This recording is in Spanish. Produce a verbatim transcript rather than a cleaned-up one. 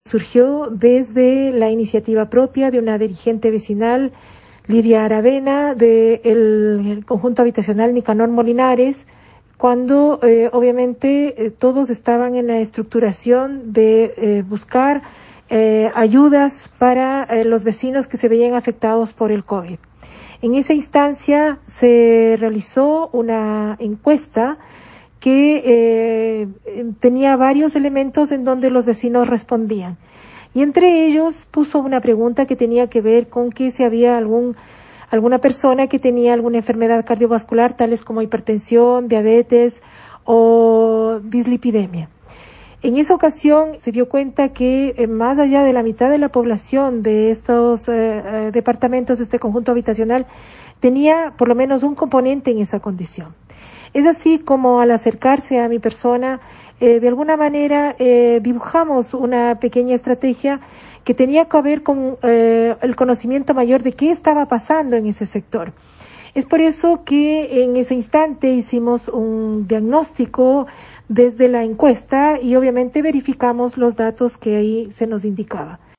Surgió desde la iniciativa propia de una dirigente vecinal, Lidia Aravena, del conjunto habitacional Nicanor Molinares, cuando eh, obviamente eh, todos estaban en la estructuración de eh, buscar eh, ayudas para eh, los vecinos que se veían afectados por el COVID. En esa instancia se realizó una encuesta que eh, tenía varios elementos en donde los vecinos respondían. Y entre ellos puso una pregunta que tenía que ver con que si había algún alguna persona que tenía alguna enfermedad cardiovascular, tales como hipertensión, diabetes o dislipidemia. En esa ocasión se dio cuenta que eh, más allá de la mitad de la población de estos eh, eh, departamentos, de este conjunto habitacional, tenía por lo menos un componente en esa condición. Es así como al acercarse a mi persona, eh, de alguna manera eh, dibujamos una pequeña estrategia que tenía que ver con eh, el conocimiento mayor de qué estaba pasando en ese sector. Es por eso que en ese instante hicimos un diagnóstico desde la encuesta y obviamente verificamos los datos que ahí se nos indicaba.